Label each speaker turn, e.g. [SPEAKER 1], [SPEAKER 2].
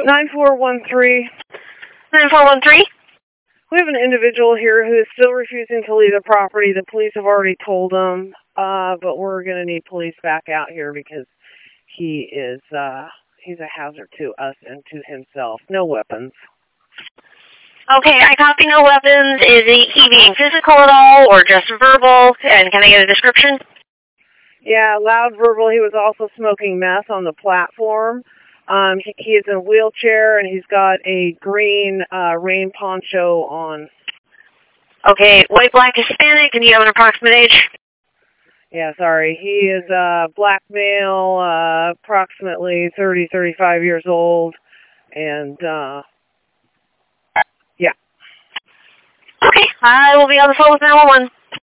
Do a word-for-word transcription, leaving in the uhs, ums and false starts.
[SPEAKER 1] nine four one three.
[SPEAKER 2] nine four one three?
[SPEAKER 1] We have an individual here who is still refusing to leave the property. The police have already told him, uh, but we're going to need police back out here because he is, uh, he's a hazard to us and to himself. No weapons.
[SPEAKER 2] Okay, I copy no weapons. Is he being physical at all or just verbal? And can I get a description?
[SPEAKER 1] Yeah, loud verbal. He was also smoking meth on the platform. Um, he, he is in a wheelchair, and he's got a green uh, rain poncho on.
[SPEAKER 2] Okay, white, black, Hispanic, and you have an approximate age?
[SPEAKER 1] Yeah, sorry. He is a uh, black male, uh, approximately thirty, thirty-five years old, and, uh, yeah.
[SPEAKER 2] Okay, I will be on the phone with nine one one.